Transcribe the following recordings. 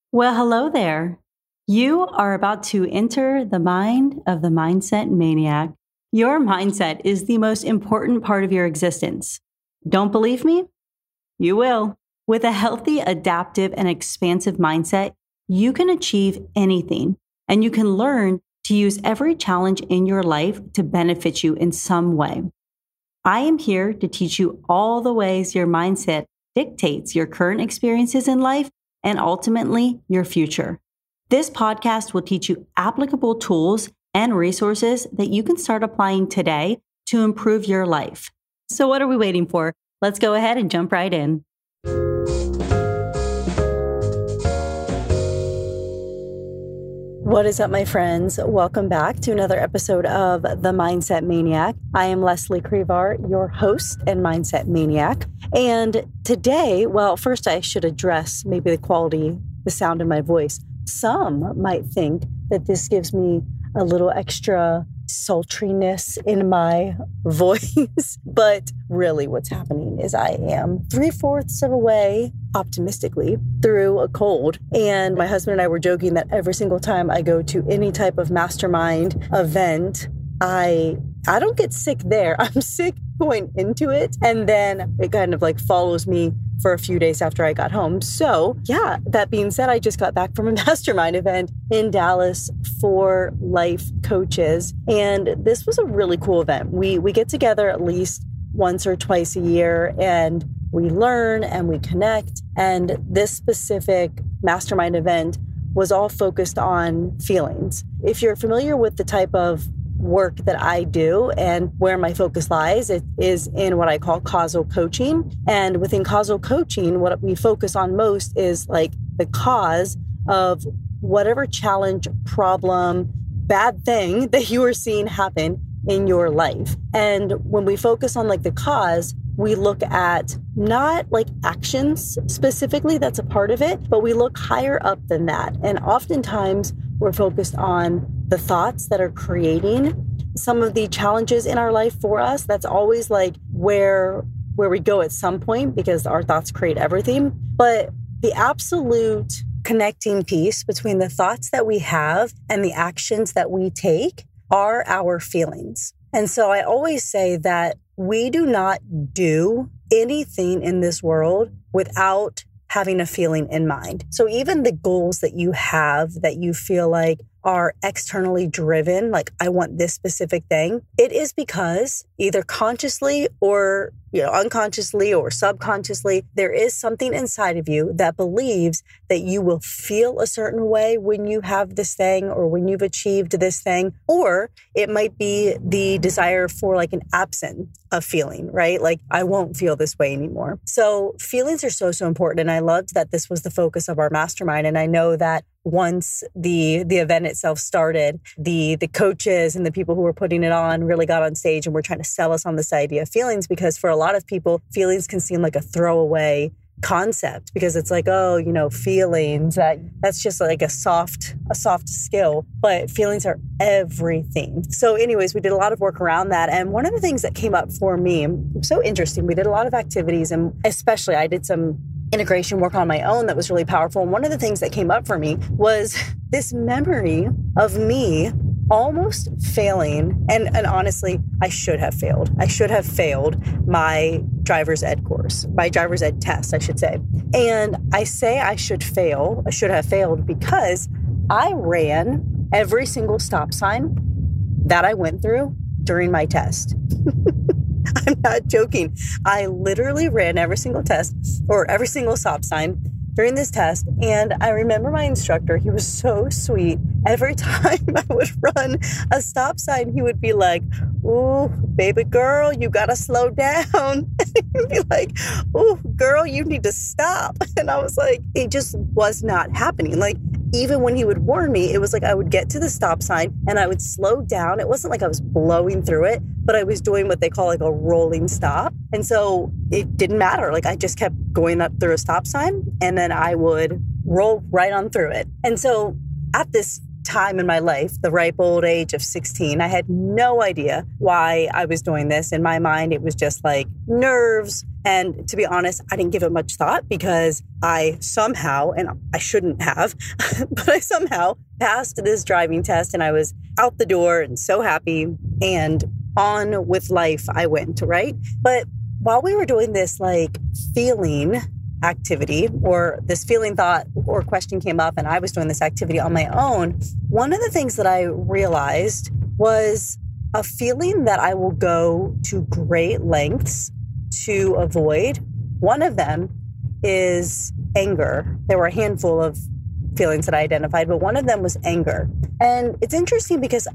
Well, hello there. You are about to enter the mind of the mindset maniac. Your mindset is the most important part of your existence. Don't believe me? You will. With a healthy, adaptive, and expansive mindset, you can achieve anything, and you can learn to use every challenge in your life to benefit you in some way. I am here to teach you all the ways your mindset dictates your current experiences in life and ultimately your future. This podcast will teach you applicable tools and resources that you can start applying today to improve your life. So what are we waiting for? Let's go ahead and jump right in. What is up, my friends? Welcome back to another episode of The Mindset Maniac. I am Leslie Crevar, your host and Mindset Maniac. And today, well, first I should address maybe the sound of my voice. Some might think that this gives me a little extra sultriness in my voice, but really what's happening is I am 3/4 of a way, optimistically, through a cold. And my husband and I were joking that every single time I go to any type of mastermind event, I don't get sick there. I'm sick going into it. And then it kind of like follows me for a few days after I got home. So yeah, that being said, I just got back from a mastermind event in Dallas for life coaches. And this was a really cool event. We get together at least once or twice a year and we learn and we connect. And this specific mastermind event was all focused on feelings. If you're familiar with the type of work that I do and where my focus lies, it is in what I call causal coaching. And within causal coaching, what we focus on most is like the cause of whatever challenge, problem, bad thing that you are seeing happen in your life. And when we focus on like the cause, we look at not like actions specifically, that's a part of it, but we look higher up than that. And oftentimes we're focused on the thoughts that are creating some of the challenges in our life for us. That's always like where we go at some point because our thoughts create everything. But the absolute connecting piece between the thoughts that we have and the actions that we take are our feelings. And so I always say that we do not do anything in this world without having a feeling in mind. So even the goals that you have that you feel like are externally driven, like I want this specific thing, it is because either consciously or unconsciously or subconsciously, there is something inside of you that believes that you will feel a certain way when you have this thing or when you've achieved this thing. Or it might be the desire for like an absence of feeling, right? Like I won't feel this way anymore. So feelings are so important. And I loved that this was the focus of our mastermind. And I know that once the event itself started, the coaches and the people who were putting it on really got on stage and were trying to sell us on this idea of feelings, because for a lot of people, feelings can seem like a throwaway concept because it's like, oh, feelings, that's just like a soft skill, but feelings are everything. So anyways, we did a lot of work around that. And one of the things that came up for me, so interesting, we did a lot of activities, and especially I did some integration work on my own that was really powerful. And one of the things that came up for me was this memory of me almost failing. And honestly, I should have failed. I should have failed my driver's ed course, my driver's ed test, I should say. And I say I should have failed because I ran every single stop sign that I went through during my test. I'm not joking. I literally ran every single test or every single stop sign during this test. And I remember my instructor, he was so sweet. Every time I would run a stop sign, he would be like, "Ooh, baby girl, you got to slow down." He'd be like, "Ooh, girl, you need to stop." And I was like, it just was not happening. Like, even when he would warn me, it was like I would get to the stop sign and I would slow down. It wasn't like I was blowing through it, but I was doing what they call like a rolling stop. And so it didn't matter. Like I just kept going up through a stop sign and then I would roll right on through it. And so at this time in my life, the ripe old age of 16, I had no idea why I was doing this. In my mind, it was just like nerves. And to be honest, I didn't give it much thought because I somehow, and I shouldn't have, but I somehow passed this driving test and I was out the door and so happy, and on with life I went, right? But while we were doing this like feeling activity, or this feeling thought or question came up and I was doing this activity on my own, one of the things that I realized was a feeling that I will go to great lengths to avoid. One of them is anger. There were a handful of feelings that I identified, but one of them was anger. And it's interesting because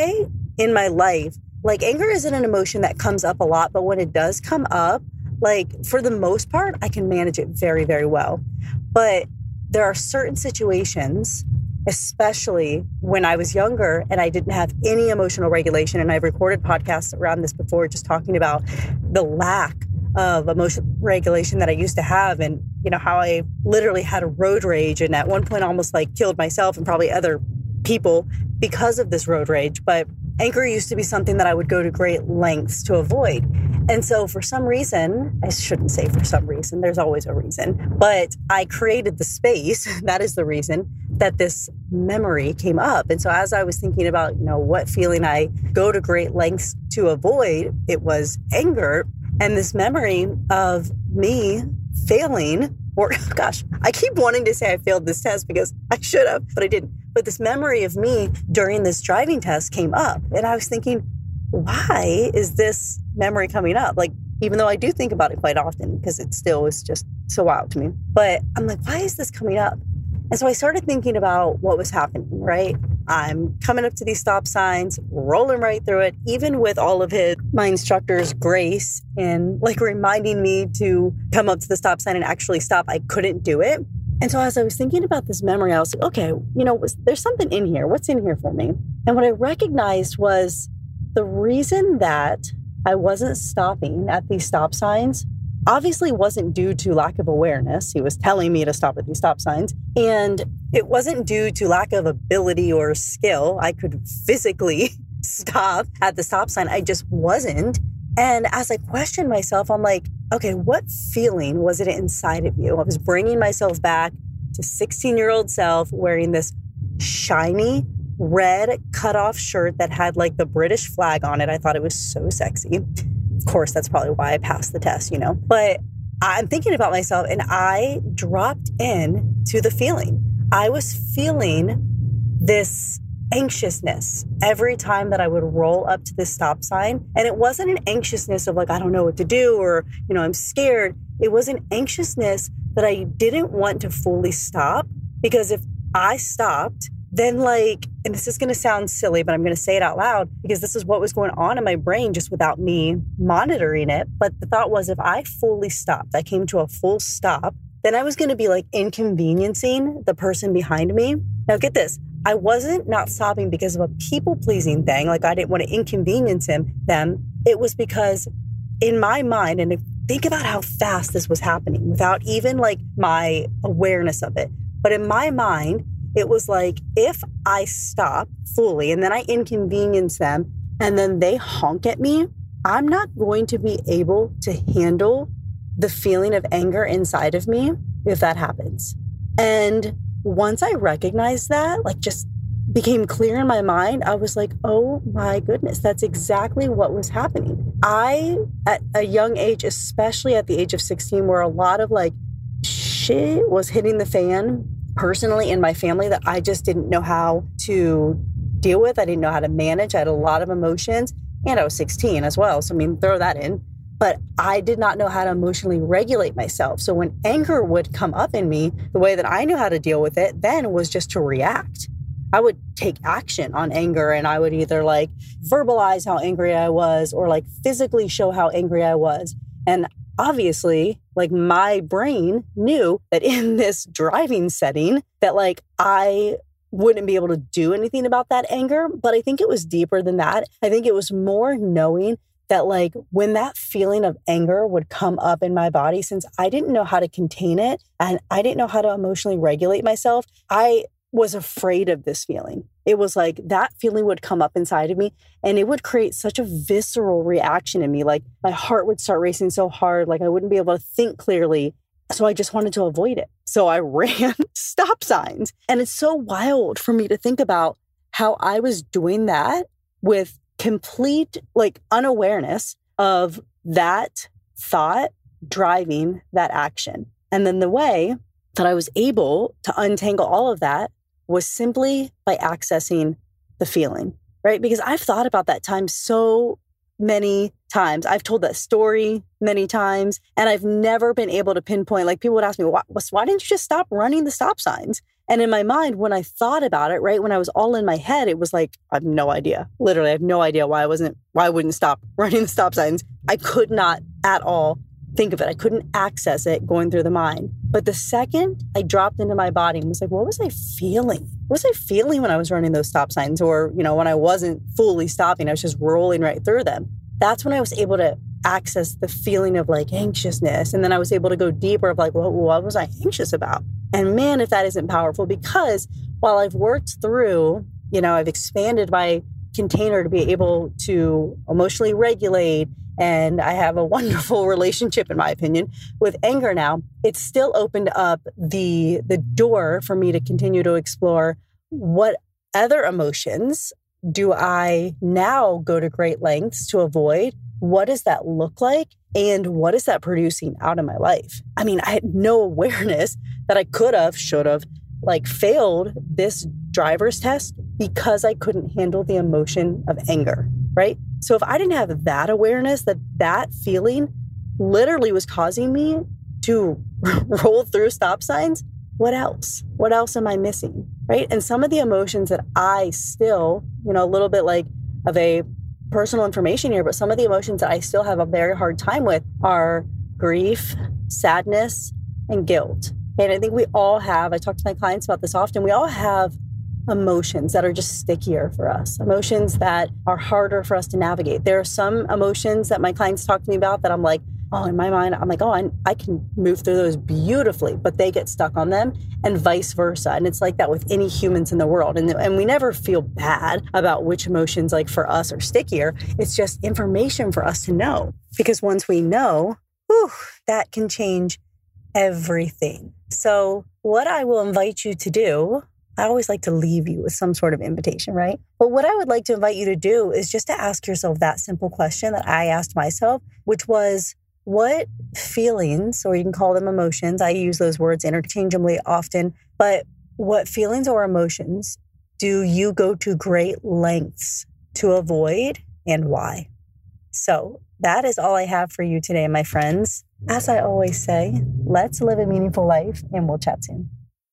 in my life, like, anger isn't an emotion that comes up a lot, but when it does come up, like, for the most part, I can manage it very, very well. But there are certain situations, especially when I was younger and I didn't have any emotional regulation. And I've recorded podcasts around this before, just talking about the lack of emotional regulation that I used to have, and, you know, how I literally had a road rage and at one point almost like killed myself and probably other people because of this road rage. But anger used to be something that I would go to great lengths to avoid. And so for some reason, I shouldn't say for some reason, there's always a reason, but I created the space, that is the reason, that this memory came up. And so as I was thinking about, you know, what feeling I go to great lengths to avoid, it was anger. And this memory of me failing, or gosh, I keep wanting to say I failed this test because I should have, but I didn't. But this memory of me during this driving test came up. And I was thinking, why is this memory coming up? Like, even though I do think about it quite often because it still is just so wild to me. But I'm like, why is this coming up? And so I started thinking about what was happening, right? I'm coming up to these stop signs, rolling right through it, even with all of my instructor's grace and like reminding me to come up to the stop sign and actually stop. I couldn't do it. And so as I was thinking about this memory, I was like, okay, you know, there's something in here. What's in here for me? And what I recognized was the reason that I wasn't stopping at these stop signs obviously wasn't due to lack of awareness. He was telling me to stop at these stop signs. And it wasn't due to lack of ability or skill. I could physically stop at the stop sign. I just wasn't. And as I questioned myself, I'm like, okay, what feeling was it inside of you? I was bringing myself back to 16-year-old self wearing this shiny red cutoff shirt that had like the British flag on it. I thought it was so sexy. Of course, that's probably why I passed the test, you know, but I'm thinking about myself and I dropped in to the feeling. I was feeling this anxiousness every time that I would roll up to this stop sign. And it wasn't an anxiousness of like, I don't know what to do, or, you know, I'm scared. It was an anxiousness that I didn't want to fully stop, because if I stopped, then like, and this is going to sound silly, but I'm going to say it out loud because this is what was going on in my brain just without me monitoring it. But the thought was, if I fully stopped, I came to a full stop, then I was going to be like inconveniencing the person behind me. Now get this. I wasn't not stopping because of a people-pleasing thing. Like, I didn't want to inconvenience them. It was because in my mind, and think about how fast this was happening without even like my awareness of it. But in my mind, it was like, if I stop fully and then I inconvenience them and then they honk at me, I'm not going to be able to handle the feeling of anger inside of me if that happens. And once I recognized that, like, just became clear in my mind, I was like, oh my goodness, that's exactly what was happening. I, at a young age, especially at the age of 16, where a lot of like shit was hitting the fan personally in my family that I just didn't know how to deal with. I didn't know how to manage. I had a lot of emotions, and I was 16 as well. So, I mean, throw that in. But I did not know how to emotionally regulate myself. So when anger would come up in me, the way that I knew how to deal with it then was just to react. I would take action on anger, and I would either like verbalize how angry I was or like physically show how angry I was. And obviously, like, my brain knew that in this driving setting that like I wouldn't be able to do anything about that anger. But I think it was deeper than that. I think it was more knowing that like when that feeling of anger would come up in my body, since I didn't know how to contain it and I didn't know how to emotionally regulate myself, I was afraid of this feeling. It was like that feeling would come up inside of me and it would create such a visceral reaction in me. Like my heart would start racing so hard, like I wouldn't be able to think clearly. So I just wanted to avoid it. So I ran stop signs. And it's so wild for me to think about how I was doing that with complete like unawareness of that thought driving that action. And then the way that I was able to untangle all of that was simply by accessing the feeling, right? Because I've thought about that time so many times. I've told that story many times, and I've never been able to pinpoint, like people would ask me, why didn't you just stop running the stop signs? And in my mind, when I thought about it, right, when I was all in my head, it was like, I have no idea. Literally, I have no idea why I wouldn't stop running the stop signs. I could not at all think of it. I couldn't access it going through the mind. But the second I dropped into my body and was like, what was I feeling? What was I feeling when I was running those stop signs? Or, when I wasn't fully stopping, I was just rolling right through them. That's when I was able to access the feeling of like anxiousness. And then I was able to go deeper of like, well, what was I anxious about? And man, if that isn't powerful, because while I've worked through, I've expanded my container to be able to emotionally regulate, and I have a wonderful relationship, in my opinion, with anger now, it's still opened up the door for me to continue to explore what other emotions do I now go to great lengths to avoid. What does that look like? And what is that producing out of my life? I mean, I had no awareness that I should have failed this driver's test because I couldn't handle the emotion of anger, right? So if I didn't have that awareness that feeling literally was causing me to roll through stop signs, what else? What else am I missing, right? And some of the emotions that I still, a little bit like of a personal information here, but some of the emotions that I still have a very hard time with are grief, sadness, and guilt. And I think we all have, I talk to my clients about this often, we all have emotions that are just stickier for us, emotions that are harder for us to navigate. There are some emotions that my clients talk to me about that I'm like, oh, in my mind, I'm like, oh, I can move through those beautifully, but they get stuck on them and vice versa. And it's like that with any humans in the world. And we never feel bad about which emotions like for us are stickier. It's just information for us to know, because once we know, that can change everything. So what I will invite you to do, I always like to leave you with some sort of invitation, right? But what I would like to invite you to do is just to ask yourself that simple question that I asked myself, which was, what feelings, or you can call them emotions, I use those words interchangeably often, but what feelings or emotions do you go to great lengths to avoid, and why? So that is all I have for you today, my friends. As I always say, let's live a meaningful life, and we'll chat soon.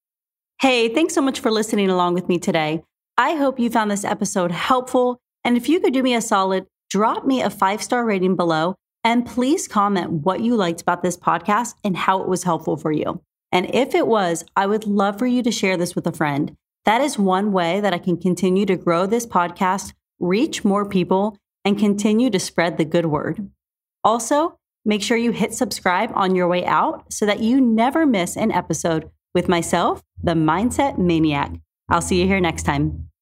Hey, thanks so much for listening along with me today. I hope you found this episode helpful. And if you could do me a solid, drop me a 5-star rating below, and please comment what you liked about this podcast and how it was helpful for you. And if it was, I would love for you to share this with a friend. That is one way that I can continue to grow this podcast, reach more people, and continue to spread the good word. Also, make sure you hit subscribe on your way out so that you never miss an episode with myself, the Mindset Maniac. I'll see you here next time.